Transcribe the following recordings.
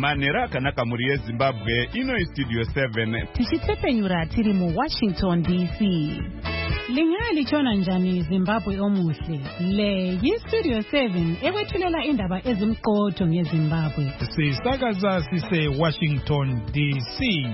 Manhero akanaka muri yeZimbabwe, ino iStudio 7. Tichitsepenyura tiri muWashington DC. Lingali chona njani Zimbabwe omuhle. Le yiStudio 7 ewethulela indaba ezimqotho ngeZimbabwe. Sisakaza sise Washington DC.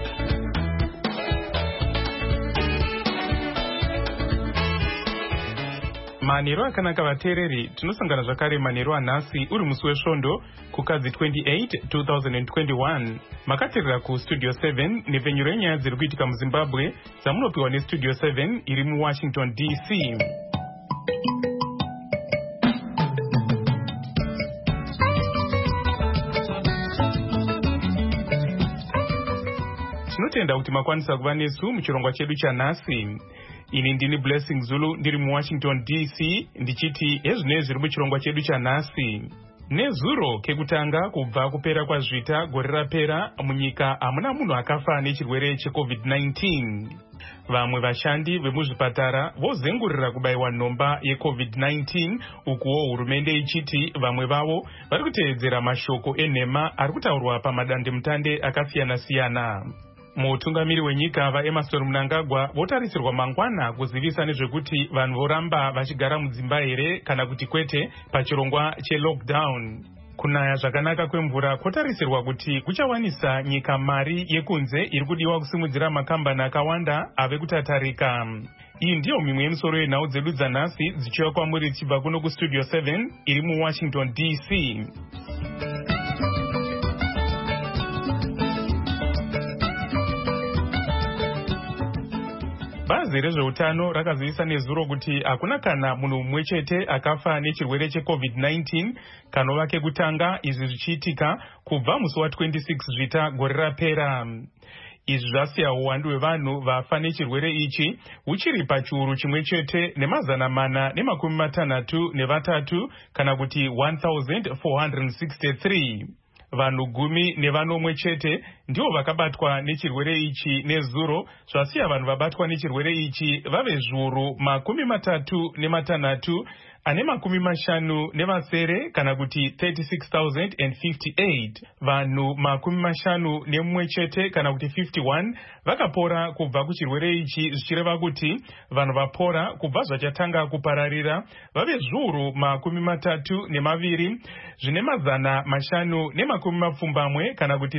Manhero akanaka vateereri, tinosangana zvakare manhero anhasi uri musi wesvondo kukadzi 28 2021. Makateerera kuStudio 7 nepfenyuro yenyaya dziri kuitika muZimbabwe dzamunopiwa neStudio 7 iri muWashington DC. Tinotenda kuti makwanisa kuva nesu muchirongwa chedu chanhasi. Ini ndini Blessing Zulu ndiri muWashington DC ndichiti ezvinezvi zviri muchirongwa chedu chanhasi. Nezuro kekutanga kubva kupera kwazvita gore rapera munyika hamuna munhu akafa nechirwere cheCovid-19. Vamwe vashandi vemuzvipatara vozengurira kubayiwa nhomba yeCovid-19 ukuwo hurumende ichiti vamwe vavo vari kuteedzera mashoko enhema ari kutaurwa pamadandemutande akasiyana-siyana. Mutungamiri wenyika vaEmmerson Mnangagwa votarisirwa mangwana kuzivisa nezvekuti vanhu voramba vachigara mudzimba here kana kuti kwete pachirongwa chelockdown. Kunaya zvakanaka kwemvura kwotarisirwa kuti kuchawanisa nyika mari yekunze iri kudiwa kusimudzira makambani akawanda ave kutatarika. Iyi ndiyo mimwe yemisoro yenhau dzedu dzanhasi dzichiuya kwamuri tichibva kuno kuStudio 7 iri muWashington DC. Bazi rezveutano rakazivisa nezuro kuti hakuna kana munhu mumwe chete akafa nechirwere cheCovid-19 kanova kekutanga, izvi zvichiitika kubva musi wa26 zvita gore rapera. Izvi zvasiya uwandu hwevanhu vafa nechirwere ichi huchiri pachiuru chimwe chete ne 663 kana kuti 1463. Vanhu 10 chete ndivo vakabatwa nechirwere ichi nezuro, zvasiya vanhu vabatwa nechirwere ichi vave 36 ane 50 kana kuti 36,058. Vanhu 51 chete kana kuti 51 vakapora kubva kuchirwere ichi, zvichireva kuti vanhu vapora kubva zvachatanga kupararira vave 32 zvine 570 kana kuti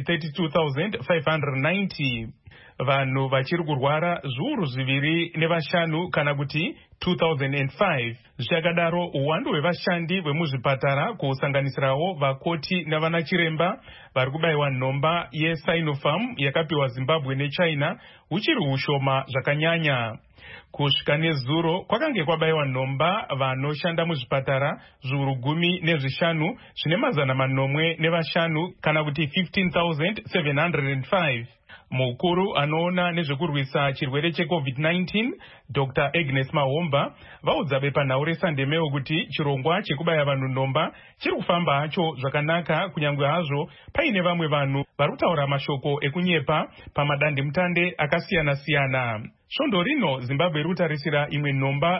32,590. Vanhu vachiri kurwara 2,500 kana kuti 2005. Zvichakadaro uwandu hwevashandi vemuzvipatara kusanganisirawo vakoti navanachiremba vari kubayiwa nhomba yeSinopharm yakapiwa Zimbabwe nechina huchiri hushoma zvakanyanya. Kusvika nezuro kwakange kwabayiwa nhomba vanoshanda muzvipatara 10,500 zvine 505 kana kuti 15,705. Mukuru anoona nezvekurwisa chirwere cheCovid-19 Dr. Agnes Mahomba vaudza bepanhau reSundayMail kuti chirongwa chekubaya vanhu nhomba chiri kufamba hacho zvakanaka, kunyange hazvo paine vamwe vanhu vari kutaura mashoko ekunyepa pamadandemutande akasiyana-siyana. Svondo rino Zimbabwe iri kutarisira imwe nhomba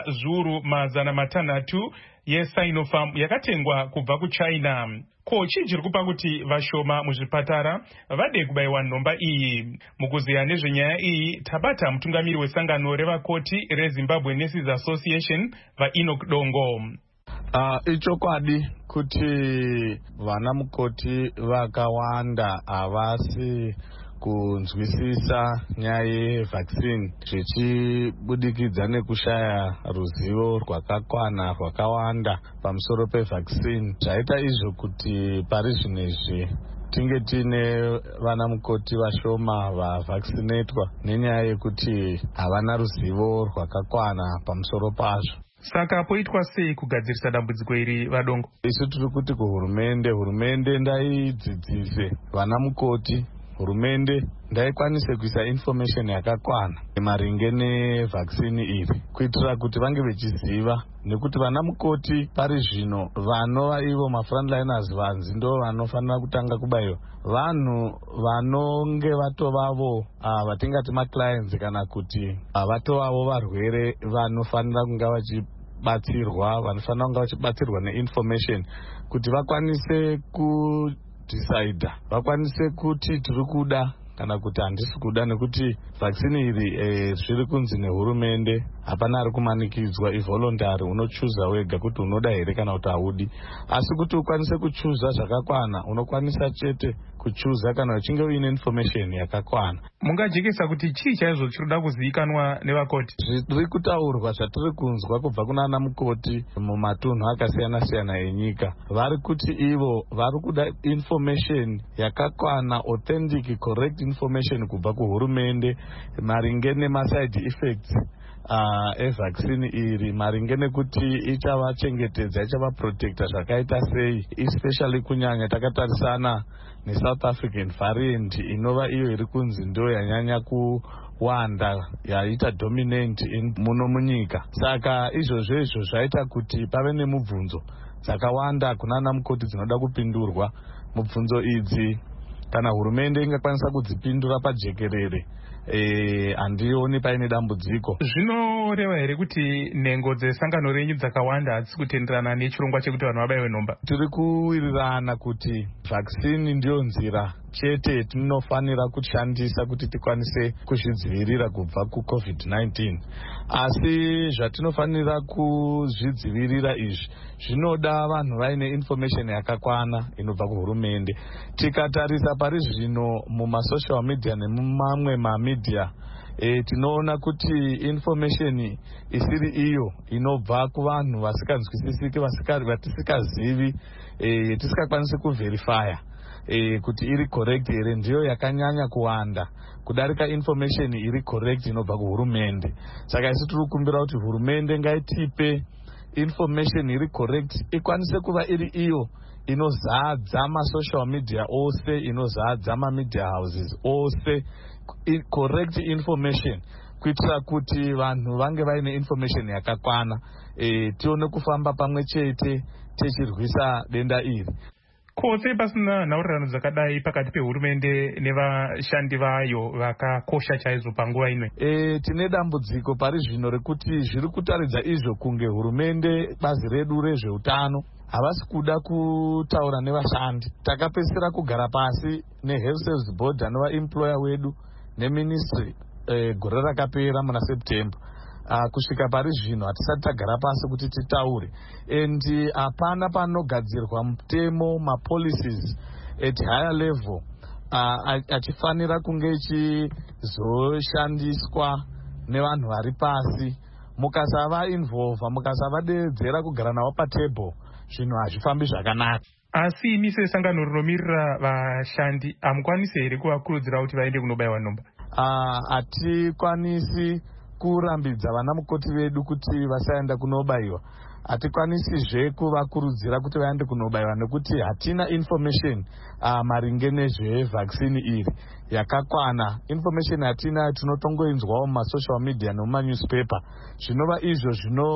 500 yeSinopharm yakatengwa kubva kuChina. Ko chii chiri kupa kuti vashoma muzvipatara vade kubayiwa nhomba iyi? Mukuziya nezvenyaya iyi tabata mutungamiri wesangano revakoti reZimbabwe Nurses Association vaEnoch Dongo. Ichokwadi kuti vana mukoti vakawanda havasi kunzwisisa nyaya yevaccine zvichibudikidza nekushaya ruzivo rwakakwana rwakawanda pamusoro pevaccine. Zvaita izvo kuti pari zvinezvi tinge tine vana mukoti vashoma vavaccinatwa nenyaya yekuti havana ruzivo rwakakwana pamusoro pazvo. Saka poitwa sei kugadzirisa dambudziko iri vadongo? Isu tiri kuti kuhurumende ndaidzidzise vana mukoti, hurumende ndaikwanise kuisa information yakakwana maringe nevaccine iri kuitira kuti vange vechiziva, nekuti vana mukoti pari zvino vanova ivo mafrontliners vanzi ndo vanofanira kutanga kubayiwa. Vanhu vanonge vatovavo vatingati maclients kana kuti vatovavo varwere vanofanira kunga vachibatsirwa, vanofanira kunga vachibatsirwa neinformation kuti vakwanise kudhisaidha, vakwanise kuti tiri kuda kana kuti handisi kuda, nekuti vaccine iri zviri kunzi nehurumende hapana ari kumanikidzwa, ivoluntary, unochuza wega kuti unoda here kana kuti haudi. Asi kuti ukwanise kuchuza zvakakwana, unokwanisa chete kuchuza kana uchinge uine information yakakwana. Mungajekesa kuti chii chaizvo chirikuda kuzivikanwa nevakoti? Zviri kutaurwa zvatiri kunzwa kubva kunana mukoti mumatunhu akasiyana-siyana enyika, vari kuti ivo vari kuda information yakakwana, authentic, correct information kubva kuhurumende maringe nemaside effects evaccine iri, maringe nekuti ichavachengetedza, ichavaprotecta zvakaita sei, especially kunyanya takatarisana neSouth African variant inova iyo iri kunzi ndo yanyanya kuwanda, yaita dominant muno munyika. Saka izvozvo zvaita kuti pave nemubvunzo dzakawanda kunana mukoti dzinoda kupindurwa. Mubvunzo idzi kana hurumende ingakwanisa kudzipindura pajekerere, handioni paine dambudziko. Zvinoreva here kuti nhengo dzesangano renyu dzakawanda hadzisi kutenderana nechirongwa chekuti vanhu vabaiwe nhomba? Tiri kuwirirana kuti vaccine ndiyo nzira chete tinofanira kushandisa kuti tikwanise kuzvidzivirira kubva kuCovid-19. Asi zvatinofanira kuzvidzivirira izvi zvinoda vanhu vaine information yakakwana inobva kuhurumende. Tikatarisa pari zvino mumasocial media nemumamwe mamedia, tinoona kuti information isiri iyo inobva kuvanhu vasikanzwisisiki, vatisikazivi, tisikakwanisi kuverifya kuti iri correct here, ndiyo yakanyanya kuwanda kudarika information iri correct inobva kuhurumende. Saka isi tiri kukumbira kuti hurumende ngaitipe information iri correct, ikwanise kuva iri iyo inozadza masocial media ose, inozadza mamedia houses ose, correct information, kuitira kuti vanhu vange vaine information yakakwana, tione kufamba pamwe chete tichirwisa denda iri. Kose pasina nhaurirano dzakadai pakati pehurumende nevashandi vayo vakakosha chaizvo panguva ino? Tine dambudziko pari zvino rekuti zviri kutaridza izvo kunge hurumende, bazi redu rezveutano, havasi kuda kutaura nevashandi. Takapedzisira kugara pasi neHealth Service Board anova employer wedu neministry gore rakapera muna September. Kusvika pari zvino hatisati tagara pasi kuti titaure, and hapana panogadzirwa mutemo, mapolicies at higher level achifanira kunge ichizoshandiswa nevanhu vari pasi. Mukasava involva, mukasavadeedzera kugara navo patable, zvinhu hazvifambi zvakanaka. Asi imi sesangano rinomirira vashandi hamukwanisi here kuvakurudzira kuti vaende kunobayiwa nhomba? Hatikwanisi kurambidza vana mukoti vedu kuti vasaenda kunobayiwa. Hatikwanisizve kuvakurudzira kuti vaende kunobayiwa nekuti hatina information maringe nezvevaccine iri yakakwana. Information hatina, tinotongoinzwawo mumasocial media nemumanewspaper, zvinova izvo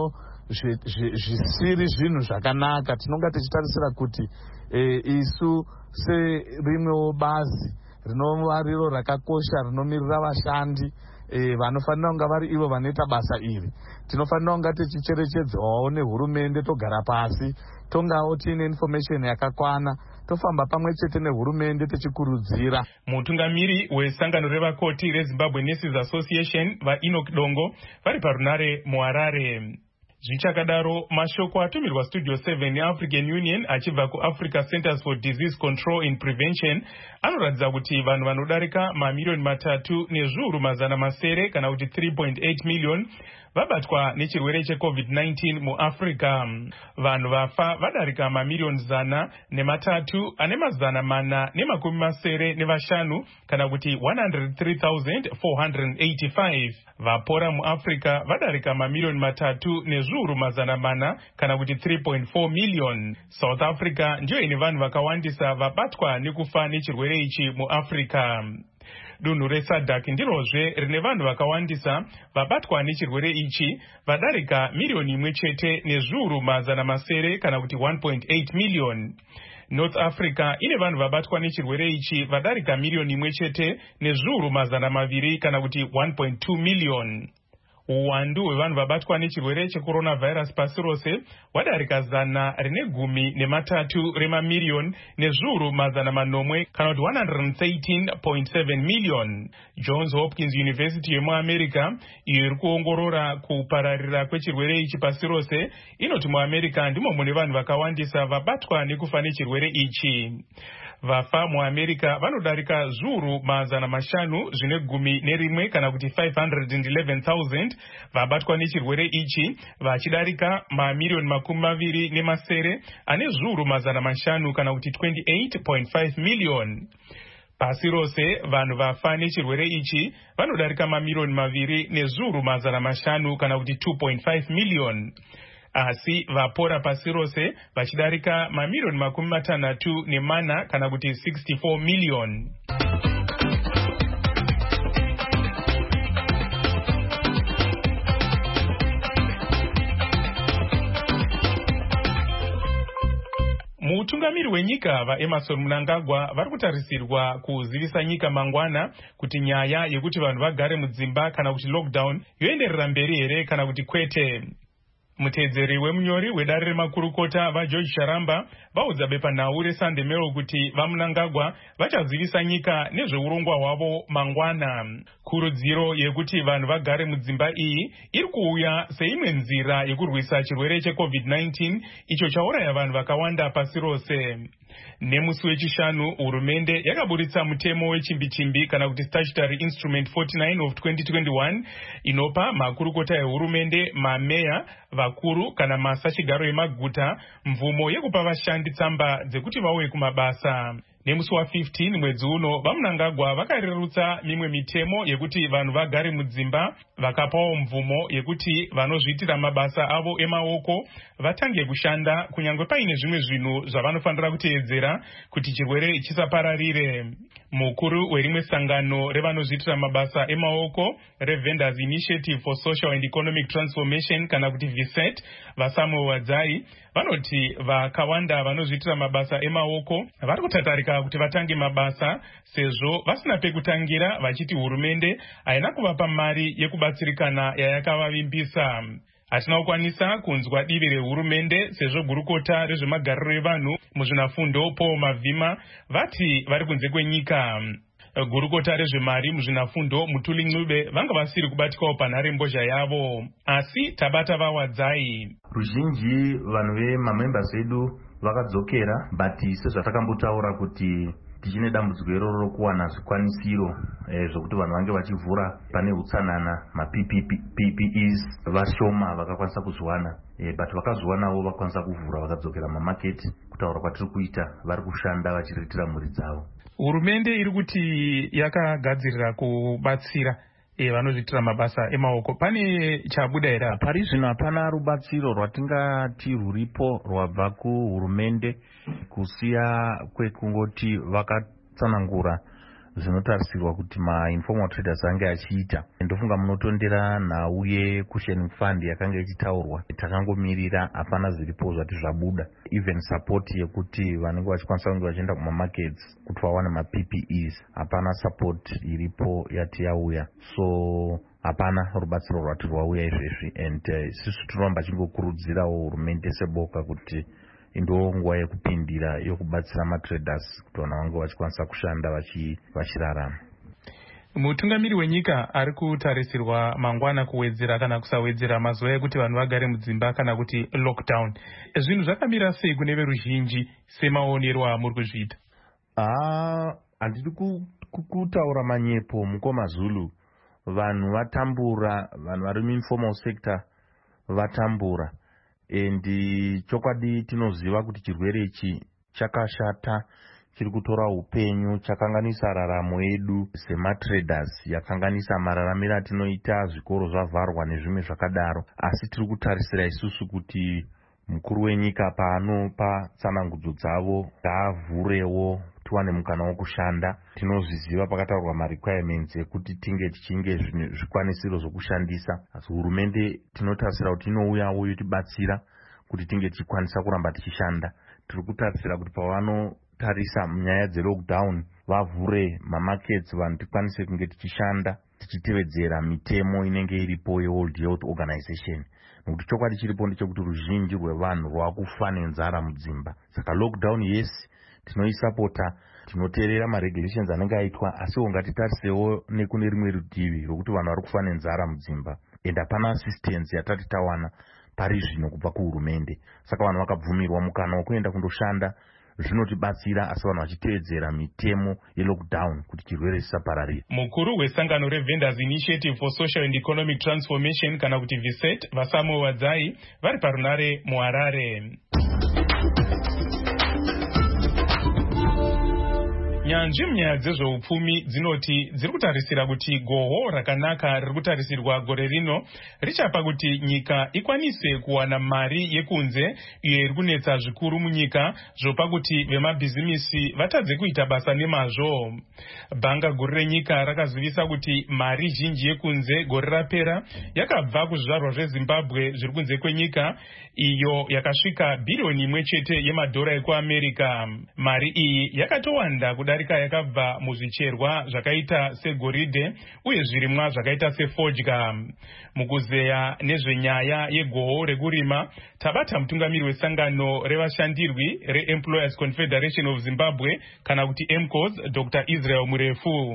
zvisiri zvinhu zvakanaka. Tinonga tichitarisira kuti isu serimwewo bazi rinova riro rakakosha rinomirira vashandi, vanofanira kunga vari ivo vanoita basa iri, tinofanira kunga tichicherechedzwawo nehurumende, togara pasi, tongawo tiine information yakakwana, tofamba pamwe chete nehurumende tichikurudzira. Mutungamiri wesangano revakoti reZimbabwe Nurses Association vaEnoch Dongo vari parunare muHarare. Zvichakadaro, mashoko atumirwa Studio 7 neAfrican Union achibva kuAfrica Centers for Disease Control and Prevention anoratidza kuti vanhu vanodarika mamiliyoni 3,700,000 kana kuti 3.8 million vabatwa nechirwere cheCovid-19 muAfrica. Vanhu vafa vadarika mamiliyoni 103,485 kana kuti 103,485. Vapora muAfrica vadarika mamiliyoni 3,400,000 kana kuti 3.4 million. South Africa ndiyo ine vanhu vakawandisa vabatwa nekufa nechirwere ichi muAfrica. Dunhu reSADC ndirozve rine vanhu vakawandisa vabatwa nechirwere ichi vadarika 1,700,000 kana kuti 1.8 million. North Africa ine vanhu vabatwa nechirwere ichi vadarika 1,200,000 kana kuti 1.2 million. Uwandu hwevanhu vabatwa nechirwere checoronavirus pasi rose hwadarika 113 remamiliyoni nezviuru mazana manomwe kana kuti 113.7 million. Johns Hopkins University yemuamerica iyo iri kuongorora kupararira kwechirwere ichi pasi rose inoti muamerica ndimo mune vanhu vakawandisa vabatwa nekufa nechirwere ichi. Vafa muamerica vanodarika zviuru mazana mashanu zvine gumi nerimwe kana kuti 511,000 vabatwa nechirwere ichi, vachidarika mamiliyoni 20 ane zviuru mazana mashanu kana kuti 28.5 million. Pasi rose vanhu vafa nechirwere ichi vanodarika mamiliyoni 2 nezviuru mazana mashanu kana kuti 2.5 million. Asi vapora pasi rose vachidarika mamiliyoni 64 kana kuti 64 million. Mutungamiri wenyika vaEmmerson Mnangagwa vari kutarisirwa kuzivisa nyika mangwana kuti nyaya yekuti vanhu vagare mudzimba kana kuti lockdown yoenderera mberi here kana kuti kwete. Mutedzeri wemunyori wedare remakurukota vaGeorge Sharamba vaudza bepanhau reSunday Mail kuti vaMnangagwa vachazivisa nyika nezveurongwa hwavo mangwana. Kurudziro yekuti vanhu vagare mudzimba iyi iri kuuya seimwe nzira yekurwisa chirwere cheCovid-19 icho chauraya vanhu vakawanda pasi rose. Nemusi wechishanu hurumende yakaburitsa mutemo wechimbi-chimbi kana kuti Statutory Instrument 49 of 2021 inopa makurukota ehurumende, mameya, vakuru kana masachigaro emaguta mvumo yekupa vashandi tsamba dzekuti vauye kumabasa. Nemusi wa15 mwedzi uno vaMnangagwa vakarerutsa mimwe mitemo yekuti vanhu vagare mudzimba, vakapawo mvumo yekuti vanozviitira mabasa avo emaoko vatange kushanda kunyangwe paine zvimwe zvinhu zvavanofanira kuteedzera kuti chirwere chisapararire. Mukuru werimwe sangano revanozviitira mabasa emaoko reVendors Initiative for Social and Economic Transformation kana kuti VSET, vaSamuel Wadzai, vanoti vakawanda vanozviitira mabasa emaoko vari kutatarika kuti vatange mabasa sezvo vasina pekutangira, vachiti hurumende haina kuvapa mari yekubatsirikana yayakavavimbisa. Hatina kukwanisa kunzwa divi rehurumende sezvo gurukota rezvemagariro evanhu muzvinafundo Paul Mavhima vati vari kunze kwenyika. Gurukota rezvemari muzvinafundo Mutuli Ncube vanga vasiri kubatikawo panharembozha yavo, asi tabata vaWadzai. Ruzhinji vanhu vemamembers edu vakadzokera, but sezvatakambotaura kuti tichine dambudziko iroro kuwana zvikwanisiro zvokuti vanhu vange vachivhura pane utsanana, ma-PPEs vashoma vakakwanisa kuzviwana, but vakazviwanawo vakwanisa kuvhura vakadzokera mamaketi. Kutaura kwatiri kuita vari kushanda vachiriritira mhuri dzavo. Hurumende iri kuti yakagadzirira kubatsira vanozviitira mabasa emaoko. Pane chabuda here? Pari zvino hapana rubatsiro rwatingati rwuripo rwabva kuhurumende kusiya kwekungoti vakatsanangura zvinotarisirwa kuti ma-informal traders ange achiita. Ndofunga munotondera nhau ye-cushioning fund yakanga ichitaurwa, takangomirira, hapana zviripo zvati zvabuda. Even support yekuti vanenge vachikwanisa kunge vachienda kumamarkets kuti vawane ma-PPEs, hapana support iripo yati yauya. So hapana rubatsiro rwati rwauya izvezvi, and sisi tinoramba chingokurudzirawo hurumende seboka kuti ndo nguva yekupindira yokubatsira matraders kuti vanhu vange vachikwanisa kushanda vachirarama. Mutungamiri wenyika ari kutarisirwa mangwana kuwedzera kana kusawedzera mazuva ekuti vanhu vagare mudzimba kana kuti lockdown. Zvinhu zvakamira sei kune veruzhinji semaonero amuri kuzviita? Handidi kutaura manyepo mukoma Zulu. Vanhu vatambura, vanhu vari muinformal sector vatambura. Endi chokwadi tinoziva kuti chirwere ichi chakashata, chiri kutora upenyu, chakanganisa raramo yedu sematraders, yakanganisa mararamiro atinoita, zvikoro zvavharwa nezvimwe zvakadaro. Asi tiri kutarisira isusu kuti mukuru wenyika paanopa tsanangudzo dzavo ngaavhurewo tiwane mukana wokushanda. Tinozviziva pakataurwa ma-requirements ekuti tinge tichinge zvikwanisiro zvokushandisa. Asi hurumende tinotarisira kuti inouyawo yotibatsira kuti tinge tichikwanisa kuramba tichishanda. Tiri kutarisira kuti pavanotarisa munyaya dzelockdown vavhure mamarkets, vanhu tikwanise kunge tichishanda tichitevedzera mitemo inenge iripo yeWorld Health Organization. Nokuti chokwadi chiripo ndechekuti ruzhinji rwevanhu rwakufa nenzara mudzimba. Saka lockdown yes tinoisapota, tinoteerera maregulations anenge aitwa, asiwo ngatitarisewo nekune rimwe rutivi rokuti vanhu vari kufa nenzara mudzimba and hapana assistance yatati tawana pari zvino kubva kuhurumende. Saka vanhu vakabvumirwa mukana wekuenda kundoshanda, zvinotibatsira, asi vanhu vachiteedzera mitemo yelockdown kuti chirwere chisapararira. Mukuru wesangano reVendors Initiative for Social and Economic Transformation kana kuti VSET Vasamuel Wadzai vari parunare muHarare. Nyanzvi munyaya dzezveupfumi dzinoti dziri kutarisira kuti gohwo rakanaka riri kutarisirwa gore rino richapa kuti nyika ikwanise kuwana mari yekunze iyo iri kunetsa zvikuru munyika, zvopa kuti vemabhizimisi vatadze kuita basa nemazvo. Bhanga guru renyika rakazivisa kuti mari zhinji yekunze gore rapera yakabva kuzvizvarwa zveZimbabwe zviri kunze kwenyika, iyo yakasvika bhiriyoni 1 chete yemadhora ekuAmerica. Mari iyi yakatowanda kudarika yakabva muzvicherwa zvakaita segoridhe uye zvirimwa zvakaita sefodya. Mukuzeya nezvenyaya yegohwo rekurima, tabata mutungamiri wesangano revashandirwi reEmployers Confederation of Zimbabwe kana kuti EMCOS, Dr. Israel Murefu.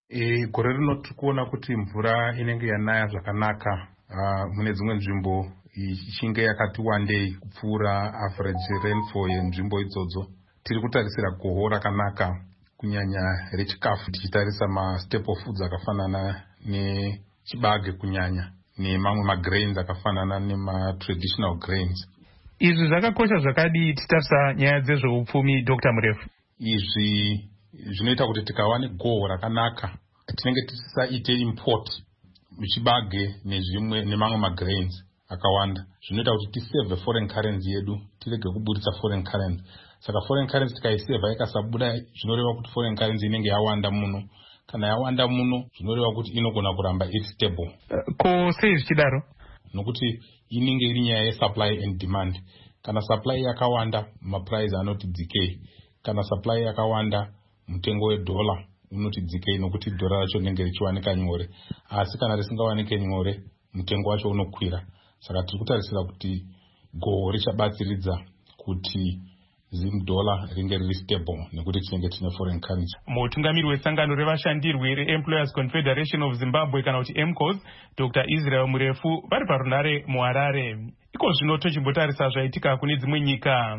Gore rino tikuona kuti mvura inenge yanaya zvakanaka mune dzimwe nzvimbo ichinge yakati wandei kupfuura average rainfall yenzvimbo idzodzo. Tiri kutarisira gohwo rakanaka kunyanya rechikafu, tichitarisa mastaple foods akafanana nechibage kunyanya nemamwe magrains akafanana nematraditional grains. Izvi zvakakosha zvakadii titarisa nyaya dzezveupfumi, Dr. Murefu? Izvi zvinoita kuti tikawane gohwo rakanaka tinenge tisaite import muchibage nezvimwe nemamwe magrains akawanda. Zvinoita kuti tisave foreign currency yedu, tirege kuburitsa foreign currency. Saka foreign currency tikaiseva ikasabuda, zvinoreva kuti foreign currency inenge yawanda muno. Kana yawanda muno, zvinoreva kuti inogona kuramba iri stable. Ko sei zvichidaro? Nokuti inenge iri nyaya yesupply and demand. Kana supply yakawanda, maprice anoti decay. Kana supply yakawanda, mutengo wedola unoti decay, nokuti dola racho rinenge richiwanika nyore. Asi kana risingawanike nyore, mutengo wacho unokwira. Saka tiri kutarisira kuti gohwo richabatsiridza kuti dola ringe riri stable nekuti tinenge tine foreign currency. Mutungamiri wesangano revashandirwi reEmployers Confederation of Zimbabwe kana kuti EMCOS, Dr. Israel Murefu vari parunare muHarare. Iko zvino tochimbotarisa zvaitika kune dzimwe nyika.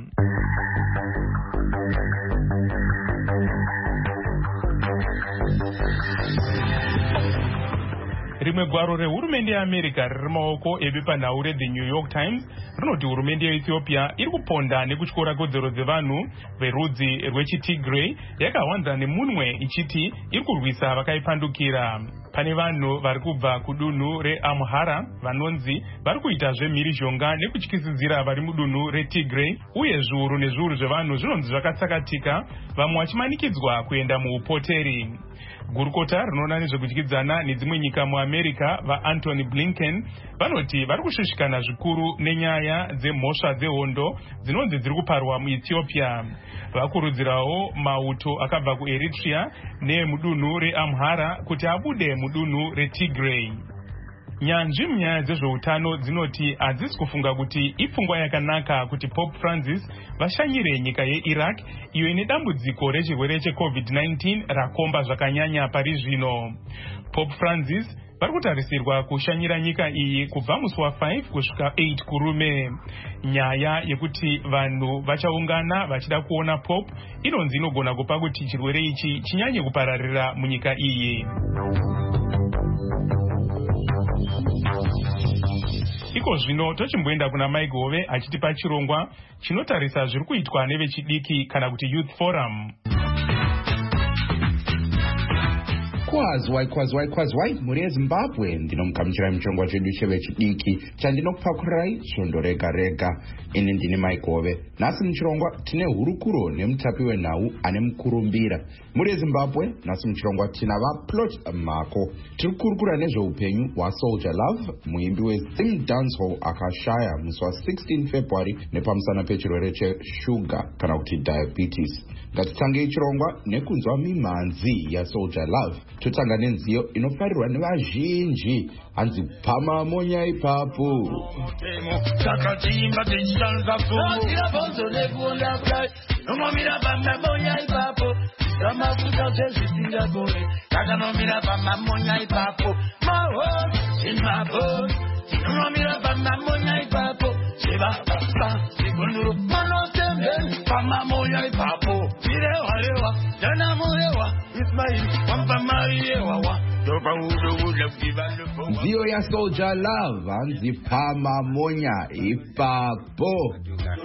Rimwe gwaro rehurumende yeAmerica riri maoko ebepanhau reThe New York Times rinoti hurumende yeEthiopia iri kuponda nekutyora kodzero dzevanhu verudzi rwechiTigray yakawanza nemunwe ichiti iri kurwisa vakaipandukira. Pane vanhu vari kubva kudunhu reAmhara vanonzi vari kuita zvemhirizhonga nekutyisidzira vari mudunhu reTigray, uye zviuru nezviuru zvevanhu zvinonzi zvakatsakatika, vamwe vachimanikidzwa kuenda muupoteri. Gurukota rinoona nezvekudyidzana nedzimwe nyika muAmerica vaAntony Blinken vanoti vari kushushikana zvikuru nenyaya dzemhosva dzehondo dzinonzi dziri kuparwa muEthiopia. Vakurudzirawo mauto akabva kuEritrea nemudunhu reAmhara kuti abude mudunhu reTigray. Nyanzvi munyaya dzezveutano dzinoti hadzisi kufunga kuti ipfungwa yakanaka kuti Pope Francis vashanyire nyika yeIraq iyo ine dambudziko rechirwere cheCovid-19 rakomba zvakanyanya pari zvino. Pope Francis vari kutarisirwa kushanyira nyika iyi kubva musi wa5 kusvika 8 kurume. Nyaya yekuti vanhu vachaungana vachida kuona Pope inonzi inogona kupa kuti chirwere ichi chinyanye kupararira munyika iyi. Iko zvino tochimboenda kuna Mike Hove achitipa chirongwa chinotarisa zviri kuitwa nevechidiki kana kuti Youth Forum. Kwazwai muri yeZimbabwe, ndinomugamuchirai muchirongwa chedu chevechidiki chandinokupakurirai svondo rega rega. Ini ndini Mike Hove. Nhasi muchirongwa tine hurukuro nemutapi wenhau ane mukurumbira. Muri yeZimbabwe, nhasi muchirongwa tina vaPlot Mako. Tiri kukurukura nezveupenyu hwaSoldier Love, muimbi weZim Dancehall akashaya musi wa16 February nepamusana pechirwere cheshuga kana kuti diabetes. Ngatitange chirongwa nekunzwa mimhanzi yaSoldier Love. Totanga nenziyo inofarirwa nevazhinji, hanzi pama monya ipapo. Nziyo yaSoldier Love hanzi pama monya ipapo.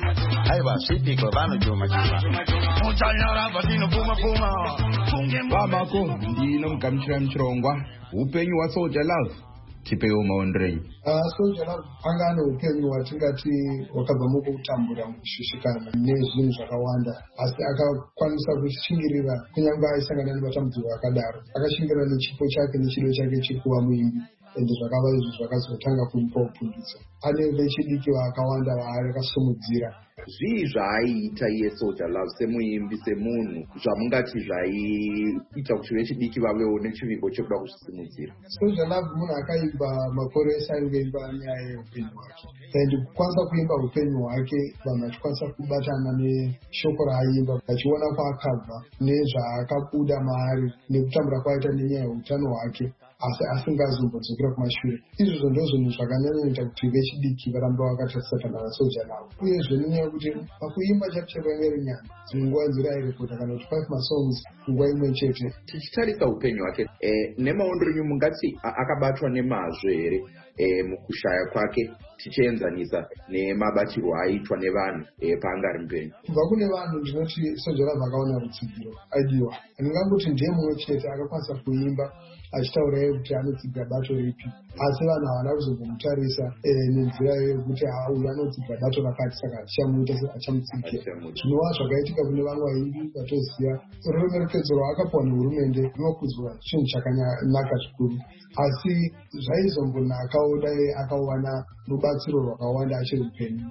Vamako ndinomugamuchira muchirongwa upenyu hwaSoldier Love. Tipewo maonero. Soldier Love anga ane upenyu hwatingati wakabva mukutambura mukushushikana nezvinhu zvakawanda, asi akakwanisa kushingirira kunyange aisangana nematambudziko akadaro. Akashingirira nechipo chake nechido chake chekuva muimbi, ende zvakava izvi zvakazotanga kumupa upundutso. Ane vechidiki vakawanda vaakasumudzira. Zvii zvaiita iye Soldier Love semuimbi, semunhu, zvamungati zvaiita kuti vechidiki vavewo nechivimbo chekuda kuzvisimudzira? Soldier Love munhu akaimba makore ese aingoimba nyaya yeupenyu hwake, and kukwanisa kuimba upenyu hwake, vanhu vachikwanisa kubatana neshoko raaiimba, vachiona kwaakabva nezvaakabuda maari nekutambura kwaita nenyaya yeutano hwake, asi asingazombodzokeera kumashure. Izvozvo ndozvinhu zvakanyanya kuti vechidiki varamba vakatarisana naSoldier Love. Uyezve nenyaya yekuti pakuimba chakuchekwaingeri nyana nguva nzira airekota kana kuti 5 masongs nguva imwe chete. Tichitarisa upenyu hwake, nemaondero enyu mungati akabatwa nemazvo here mukushaya kwake, tichienzanisa nemabatirwo aiitwa nevanhu paanga ari mupenyu? Kubva kune vanhu ndinoti Soldier Love akaona rutsigiro, aidiwa. Ndingangoti ndiye mumwe chete akakwanisa kuimba achitaura kuti anotsigira bato ripi, asi vanhu havana kuzombomutarisa nenzira yekuti uyu anotsigira bato rakati, saka achichamuita achamutsigirira. Zvinova zvakaitika kune vamwe vaimbi vatoziva ruremekedzo rwaakapiwa nehurumende rinokudzwa chinhu chakanaka zvikuru, asi zvaizombonakawo dai akawana rubatsiro rwakawanda achiri upenyu.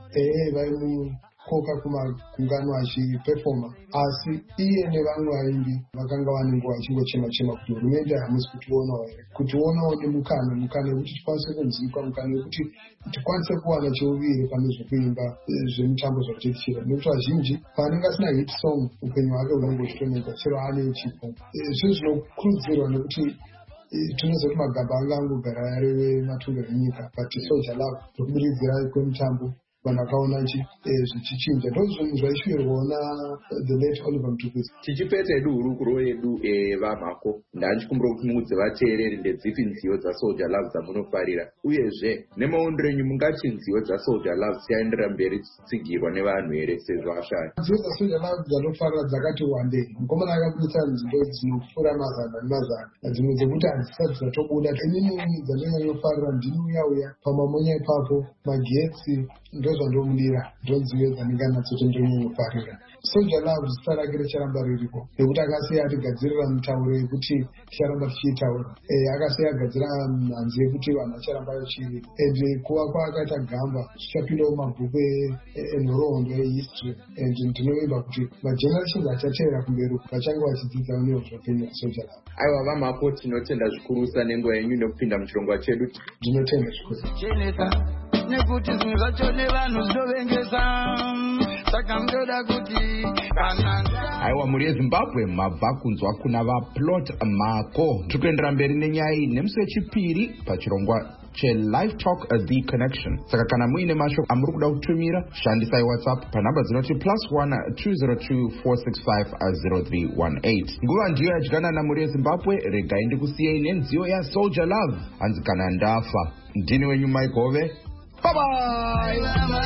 Vaimukoka kumagungano achipefoma, asi iye nevamwe vaimbi vakanga vane nguva vachingochema-chema kuti hurumende hamusi kutionawo here, kutionawo nemukana wekuti tikwanise kunzwikwa, mukana wekuti tikwanise kuwana cheuviri pane zvekuimba zvemutambo zvatichira. Nekuti vazhinji paanenge asina hit song, upenyu hwake hunongochitoneka chero ane chipo. Zvinhu zvinokurudzirwa nekuti tinozoti magamba anga angogara areve matongo enyika, but Soldier Love nokubiridzira kwemutambo vanhu vakaona zvichichinja. Ndozvinhu zvaishwirwawo the late Oliver Mtukudzi. Tichipedza edu hurukuro yedu vamhako, ndanchikumbira kuti muudze vateereri ndedzipi nziyo dzaSoldier Love dzamunofarira, uyezve nemaondero enyu mungati nziyo dzaSoldier Love dziaendera mberi dzichitsigirwa nevanhu here sezvo ashaya? Nziyo dzaSoldier Love dzanofarira dzakati wandei. Mukomana akabudisa nziyo dzinopfuura mazana nemazana, dzimwe dzekuti hadzisati dzatobuda. Inini dzandinyanyofarira ndini uya pamamonya ipapo, magetsi, ndozvandomudira, ndonziyo dzandinga nadzo tondonyanyofarira. Soldier Love zita rake richaramba riripo, nekuti akasiya atigadzirira mitauro yekuti ticharamba tichiitaura. Akasiya agadzira mhanzi yekuti vanhu vacharamba vachiri, and kuva kwaakaita gamba zvichapindawo mabhuku enhoroondo ehistory, and ndinoimba kuti magenerations achateera kumberi vachange vachidzidzawo nezveupenyu hwaSoldier Love. Aiwa vamhako, tinotenda zvikurusa nenguva yenyu nekupinda muchirongwa chedu. Ndinotenda zvikuru nekuti zvimwe zvacho nevanhu zvinovengesa, saka munoda kuti aiwa muri yeZimbabwe mabva kunzwa kuna vaplot mako. Tiri kuendera mberi nenyaya iyi nemusi wechipiri pachirongwa cheLive Talk The Connection. Saka kana muine mashoko amuri kuda kutumira, shandisai WhatsApp panhamba dzinoti +1 202 465 0318. Nguva ndiyo yadyana namuri yeZimbabwe. Regai ndikusiyei nenziyo yaSoldier Love hanzi kana ndafa. Ndini wenyu Mike Hove. Bye bye.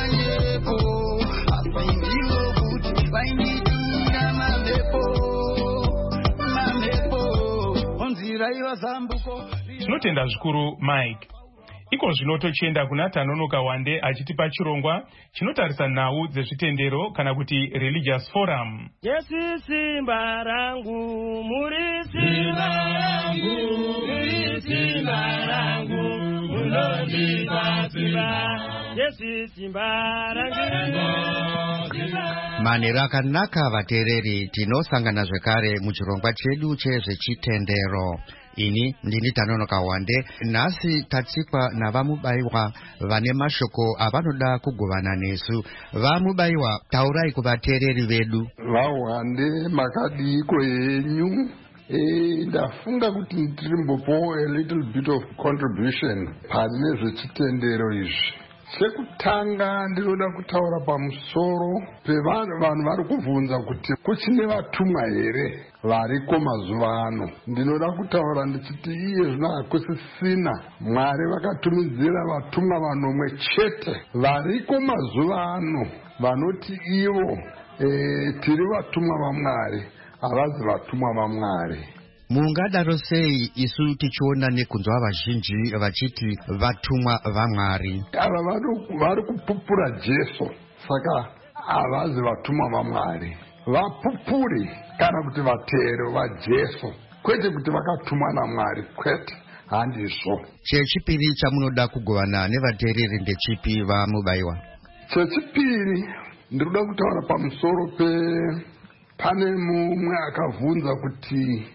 Tinotenda zvikuru Mike. Iko zvino tochienda kuna Tanonoka Wande achitipa chirongwa chinotarisa nhau dzezvitendero kana kuti religious forum. Yesu simba rangu, muri simba rangu, muri simba rangu. manhero akanaka vateereri, tinosangana zvekare muchirongwa chedu chezvechitendero. Ini ndini Tanonoka Wande. Nhasi tatsikwa navamubayiwa vane mashoko avanoda kugovana nesu. Vamubayiwa, taurai kuvateereri vedu. Vawande makadiko yenyu. Ndafunga kuti ndirimbopo a little bit of contribution pane zvechitendero izvi. Chekutanga ndinoda kutaura pamusoro pevanhu vari kubvunza kuti kuchine vatumwa here variko mazuva ano. Ndinoda kutaura ndichiti iye zvino hakusisina. Mwari vakatumidzira vatumwa vanomwe chete variko mazuva ano vanoti ivo tiri vatumwa vaMwari, havazi vatumwa vaMwari. Mungadaro sei isu tichiona nekunzwa vazhinji vachiti vatumwa vaMwari? Ava vari kupupura Jesu, saka havazi vatumwa vaMwari. Vapupuri kana kuti vateero vaJesu, kwete kuti vakatumwa naMwari, kwete, handizvo. Chechipiri chamunoda kugovana nevateereri ndechipi vamubayiwa? Chechipiri ndinoda kutaura pamusoro pane mumwe akabvunza kuti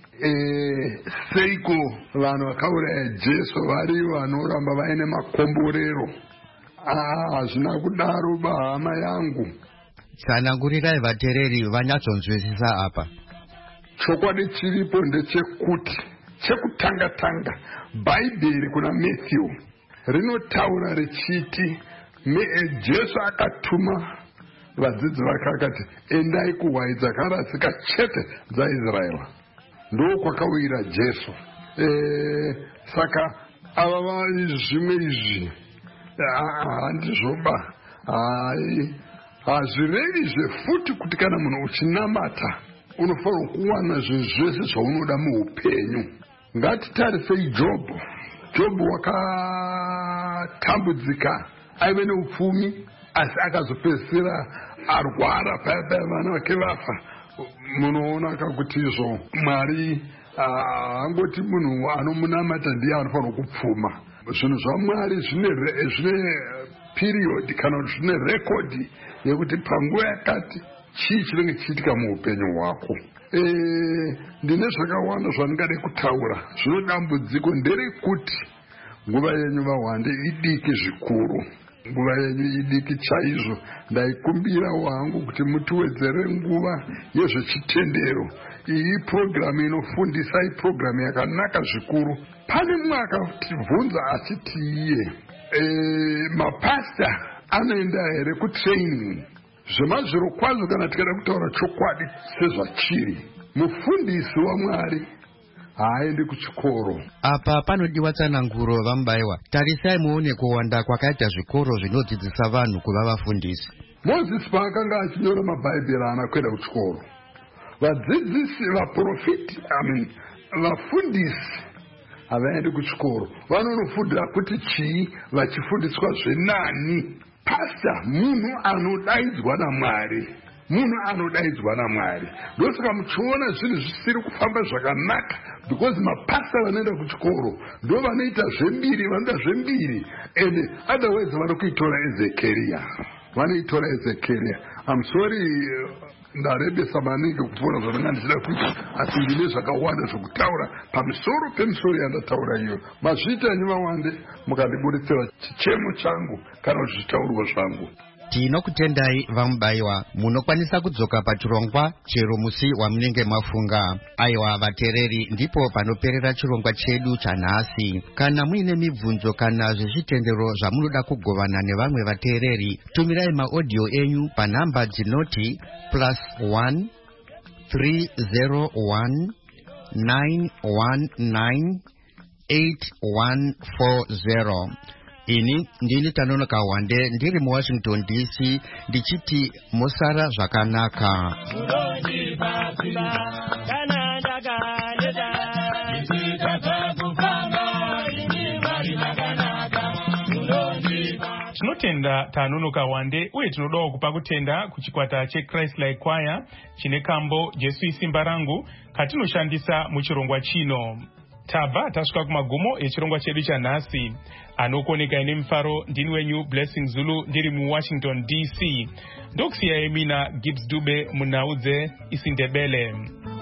seiko vanhu vakauraya Jesu vari vanoramba vaine makomborero. Hazvina kudaro bahama yangu. Tsanangurirai vateereri vanyatsonzwisisa apa. Chokwadi chiripo ndechekuti chekutanga Bhaibheri kuna Matthew rinotaura richiti Jesu akatuma vadzidzi vake akati endai kuhwai dzakarasika chete dzaIsraeri. Ndo kwakawira Jesu. Saka ava zvimwe izvi handizvoba. Hazvirevi zvefuti kuti kana munhu uchinamata unofanira kuwana zvinhu zvese zvaunoda muupenyu. Ngatitarisei Jobho. Jobho wakatambudzika, aive neupfumi, asi akazopedzisira arwara paya vana vake vafa. Munoona kuti izvo Mwari angoti munhu anomunamata ndiye anofanira kupfuma. Zvinhu zvaMwari zvine period kana kuti zvine rekodhi yekuti panguva yakati chii chinenge chiitika muupenyu hwako. Ndine zvakawanda zvandingade kutaura. Zvino dambudziko nderekuti nguva yenyu vaWande idiki zvikuru. Nguva yenyu idiki chaizvo. Ndaikumbira wangu kuti mutiwedzere nguva yezvechitendero. Iyi programu inofundisa, programu yakanaka zvikuru. Pane mumwe akatibvunza achiti iye mapasta anoenda here kutraining. Zvemazviro kwazvo kana tikada kutaura chokwadi sezvachiri, mufundisi waMwari haaendi kuchikoro. Apa panodiwa tsananguro vamubayiwa. Tarisai muone kuwanda kwakaita zvikoro zvinodzidzisa vanhu kuva vafundisi. Mozisi paakanga achinyora mabhaibheri haana kuenda kuchikoro. Vadzidzisi, vaprofiti, vafundisi havaendi kuchikoro. Vanonofundira kuti chii vachifundiswa zvenani. Pasta munhu anodaidzwa naMwari. Munhu anodaidzwa naMwari. Ndosaka muchiona zvinhu zvisiri kufamba zvakanaka, because mapasta vanoenda kuchikoro ndo vanoita zvembiri, vanoita zvembiri. And otherwise vanokuitora Ezekiel. Vanoitora Ezekiel. I'm sorry, ndarebesa maningi kupfuura zvandanga ndichida kuita, asi ndine zvakawanda zvokutaura pamusoro pemusoro yandataura iyo. Mazviita nyu vaWande mukandiburitsira chichemo changu kana zvitaurwa zvangu. Tinokutendai vamubayiwa. Munokwanisa kudzoka pachirongwa chero musi wamunenge mafunga. Aiwa vateereri, ndipo panoperera chirongwa chedu chanhasi. Kana muine mibvunzo kana zvezvitendero zvamunoda kugovana nevamwe vateereri, tumirai maaudio enyu panhamba dzinoti +1 301 919 8140. Ini ndini Tanonoka Wande, ndiri muWashington DC, ndichiti musara zvakanaka. Tinotenda Tanonoka Wande, uye tinodawo kupa kutenda kuchikwata cheChrist Like Choir chine kambo Jesu isimba rangu katinoshandisa muchirongwa chino. tabva tasvika kumagumo echirongwa chedu chanhasi. Anokuoneka ine mufaro ndini wenyu Blessing Zulu ndiri muWashington DC. Ndokusiyai mina Gibbs Dube munhau dzeIsindebele.